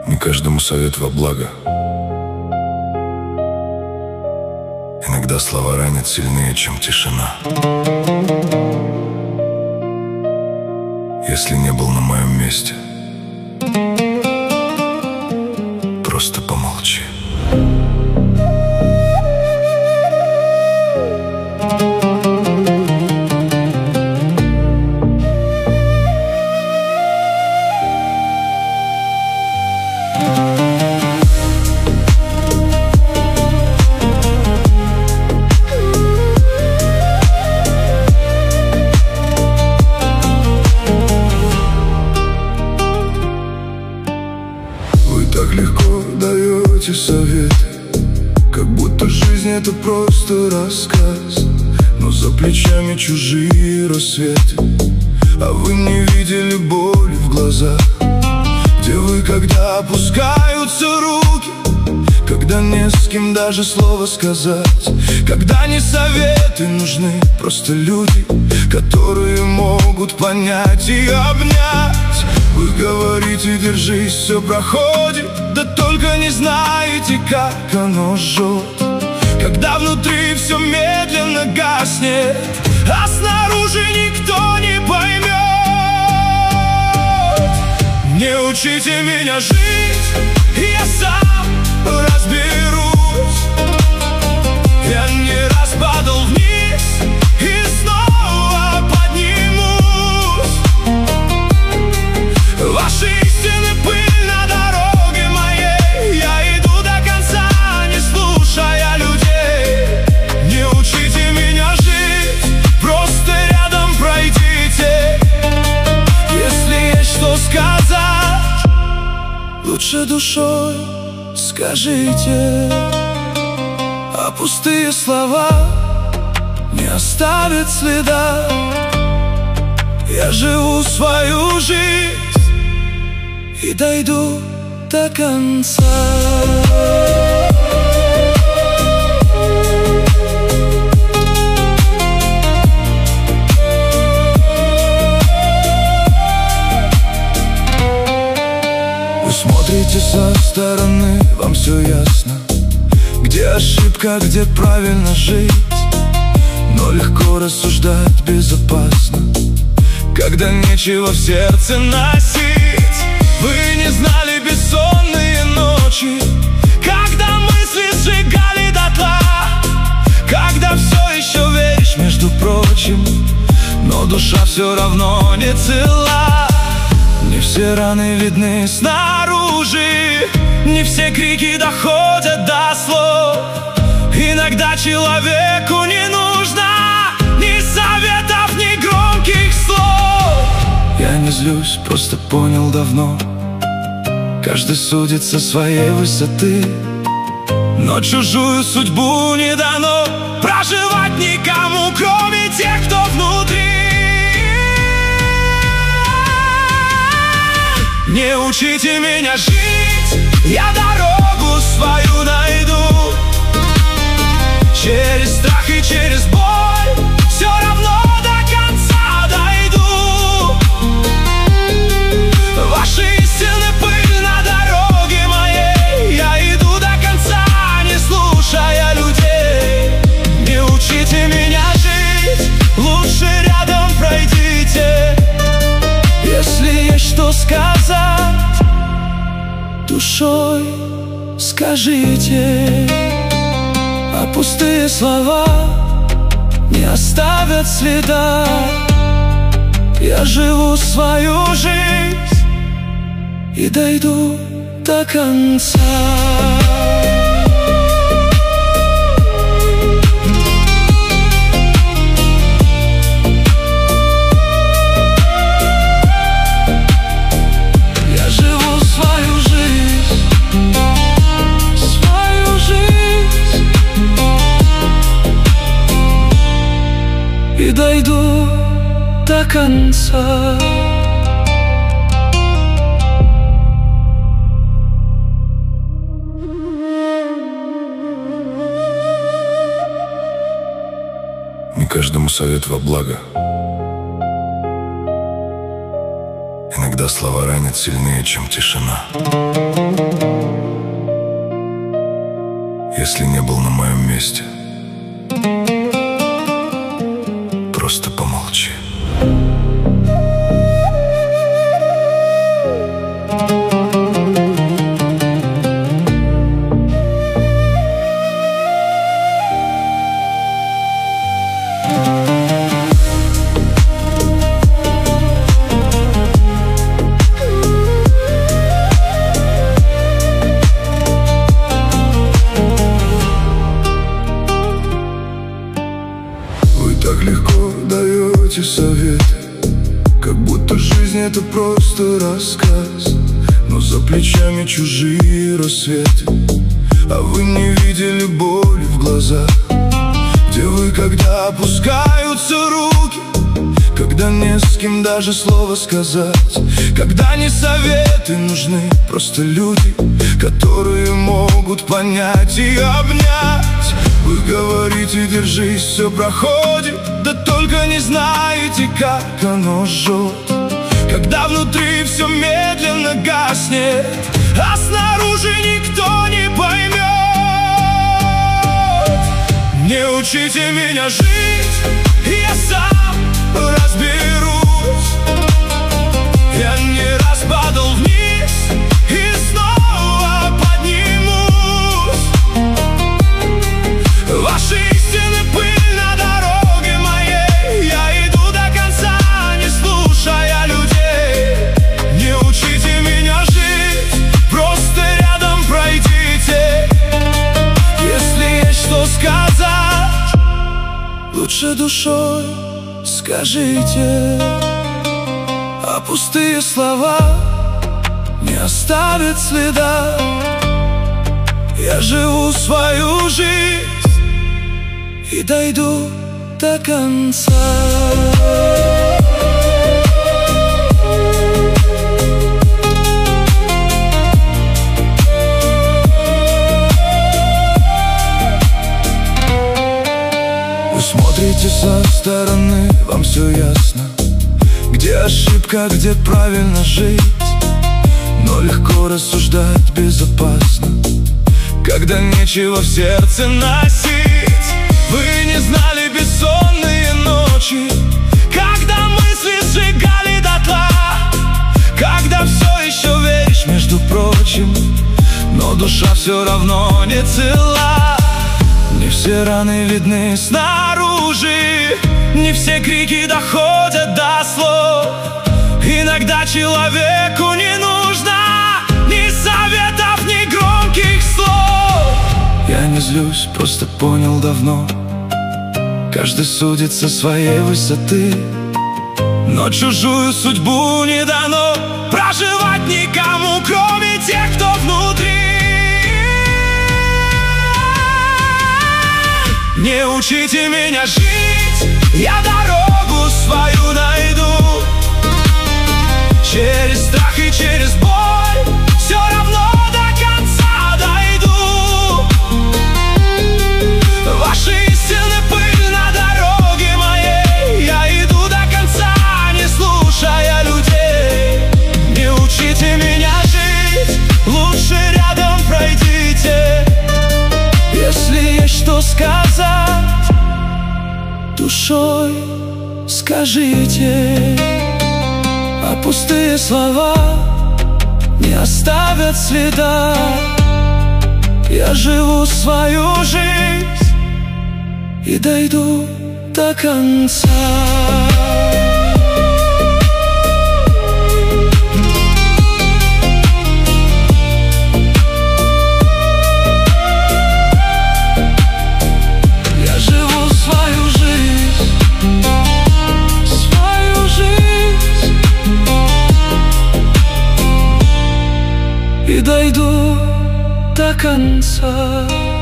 Не каждому совет во благо. Иногда слова ранят сильнее, чем тишина. Если не был на моем месте, просто помолчи. Так легко даете советы, как будто жизнь это просто рассказ. Но за плечами чужие рассветы, а вы не видели боли в глазах. Где вы, когда опускаются руки, когда не с кем даже слово сказать, когда не советы нужны, просто люди, которые могут понять и обнять. Вы говорите, держись, все проходит, да только не знаете, как оно жжет, когда внутри все медленно гаснет, а снаружи никто не поймет. Не учите меня жить, я сам разберусь. Я не раз падал вниз и снова поднимусь. Ваши истины пыль на дороге моей. Я иду до конца, не слушая людей. Не учите меня жить, просто рядом пройдите. Если есть что сказать, лучше душой скажите. А пустые слова не оставят следа. Я живу свою жизнь и дойду до конца. Вы смотрите со стороны, вам все ясно, где ошибка, где правильно жить. Но легко рассуждать безопасно, когда нечего в сердце носить. Вы не знали бессонные ночи, когда мысли сжигали дотла, когда все еще веришь, между прочим, но душа все равно не цела. Не все раны видны снаружи, не все крики доходят до слов. Иногда человеку не нужно ни советов, ни громких слов. Я не злюсь, просто понял давно, каждый судит со своей высоты, но чужую судьбу не дано проживать никому, кроме тех, кто внутри. Не учите меня жить, я дорогу свою найду. Через страх и через боль все равно до конца дойду. Ваши истины пыль на дороге моей. Я иду до конца, не слушая людей. Не учите меня жить, лучше рядом пройдите. Если есть что сказать, душой скажите. А пустые слова не оставят следа. Я живу свою жизнь и дойду до конца. И дойду до конца. Не каждому совет во благо. Иногда слова ранят сильнее, чем тишина. Если не был на моем месте, просто помолчи. Так легко даете советы, как будто жизнь это просто рассказ. Но за плечами чужие рассветы, а вы не видели боли в глазах. Где вы, когда опускаются руки, когда не с кем даже слово сказать, когда не советы нужны, просто люди, которые могут понять и обнять. Вы говорите, держись, все проходит, да только не знаете, как оно жжет, когда внутри все медленно гаснет, а снаружи никто не поймет. Не учите меня жить, я сам разберусь. Я не раз падал вниз и снова поднимусь. Ваши истины пыль на дороге моей, я иду до конца, не слушая людей. Не учите меня жить, просто рядом пройдите. Если есть что сказать, лучше душой скажите. А пустые слова не оставят следа. Я живу свою жизнь и дойду до конца. Вы смотрите со стороны, вам все ясно, где ошибка, где правильно жить. Но легко рассуждать безопасно, когда нечего в сердце носить. Вы не знали бессонные ночи, когда мысли сжигали дотла, когда все еще веришь, между прочим, но душа все равно не цела. Не все раны видны снаружи, не все крики доходят до слов. Иногда человеку не нужно ни советов, ни громких слов. Я не злюсь, просто понял давно, каждый судит со своей высоты, но чужую судьбу не дано проживать никому, кроме тех, кто внутри. Не учите меня жить, я дорогу свою найду. Через страх и через боль все равно до конца дойду. Ваши истины пыль на дороге моей, я иду до конца, не слушая людей. Не учите меня жить, лучше рядом пройдите. Если есть что сказать, душой скажите. А пустые слова не оставят следа. Я живу свою жизнь и дойду до конца. И дойду до конца.